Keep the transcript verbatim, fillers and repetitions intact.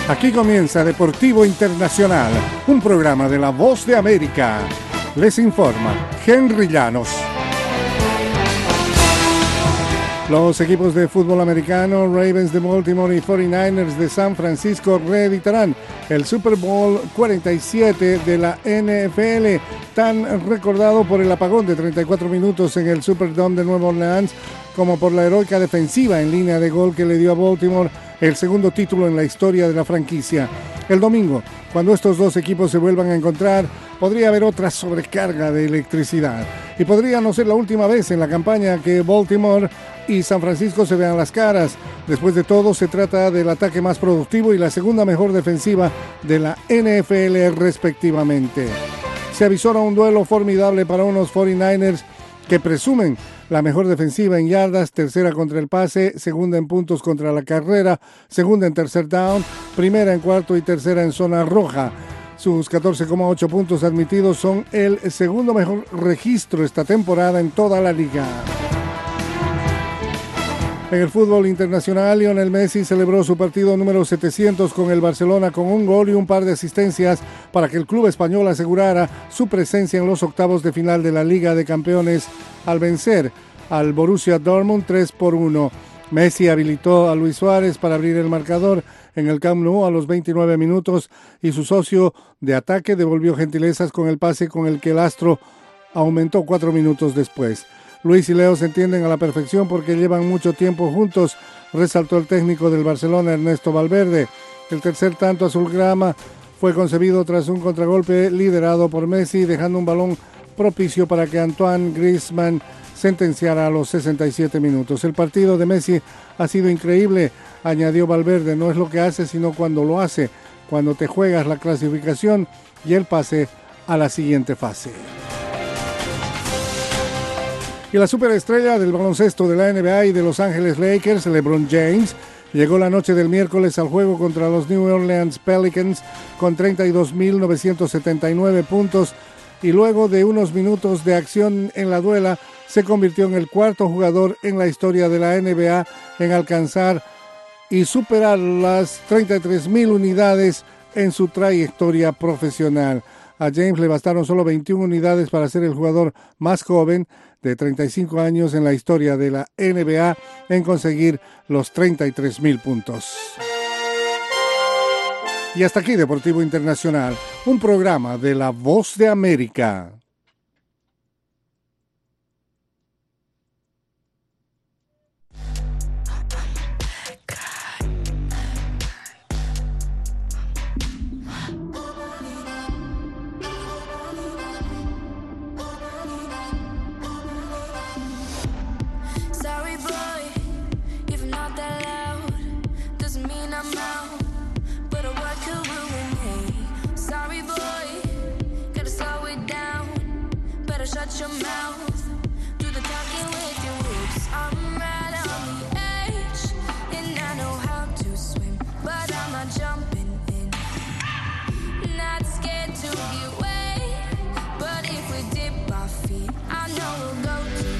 Aquí comienza Deportivo Internacional, un programa de La Voz de América. Les informa Henry Llanos. Los equipos de fútbol americano, Ravens de Baltimore y cuarenta y nueve ers de San Francisco, reeditarán el Super Bowl cuarenta y siete de la N F L, tan recordado por el apagón de treinta y cuatro minutos en el Superdome de Nueva Orleans, como por la heroica defensiva en línea de gol que le dio a Baltimore el segundo título en la historia de la franquicia. El domingo, cuando estos dos equipos se vuelvan a encontrar, podría haber otra sobrecarga de electricidad. Y podría no ser la última vez en la campaña que Baltimore y San Francisco se vean las caras. Después de todo, se trata del ataque más productivo y la segunda mejor defensiva de la N F L respectivamente. Se avisora un duelo formidable para unos cuarenta y nueve ers que presumen la mejor defensiva en yardas, tercera contra el pase, segunda en puntos contra la carrera, segunda en tercer down, primera en cuarto y tercera en zona roja. Sus catorce coma ocho puntos admitidos son el segundo mejor registro esta temporada en toda la liga. En el fútbol internacional, Lionel Messi celebró su partido número setecientos con el Barcelona con un gol y un par de asistencias para que el club español asegurara su presencia en los octavos de final de la Liga de Campeones al vencer al Borussia Dortmund tres por uno. Messi habilitó a Luis Suárez para abrir el marcador en el Camp Nou a los veintinueve minutos y su socio de ataque devolvió gentilezas con el pase con el que el astro aumentó cuatro minutos después. Luis y Leo se entienden a la perfección porque llevan mucho tiempo juntos, resaltó el técnico del Barcelona, Ernesto Valverde. El tercer tanto azulgrana fue concebido tras un contragolpe liderado por Messi, dejando un balón propicio para que Antoine Griezmann sentenciara a los sesenta y siete minutos. El partido de Messi ha sido increíble, añadió Valverde. No es lo que hace, sino cuando lo hace, cuando te juegas la clasificación y el pase a la siguiente fase. Y la superestrella del baloncesto de la N B A y de Los Ángeles Lakers, LeBron James, llegó la noche del miércoles al juego contra los New Orleans Pelicans con treinta y dos mil novecientos setenta y nueve puntos y luego de unos minutos de acción en la duela se convirtió en el cuarto jugador en la historia de la N B A en alcanzar y superar las treinta y tres mil unidades en su trayectoria profesional. A James le bastaron solo veintiuna unidades para ser el jugador más joven de treinta y cinco años en la historia de la N B A en conseguir los treinta y tres mil puntos. Y hasta aquí Deportivo Internacional, un programa de La Voz de América. Shut your mouth, do the talking with your lips. I'm right on the edge, and I know how to swim, but I'm not jumping in. Not scared to get wet, but if we dip our feet, I know we'll go to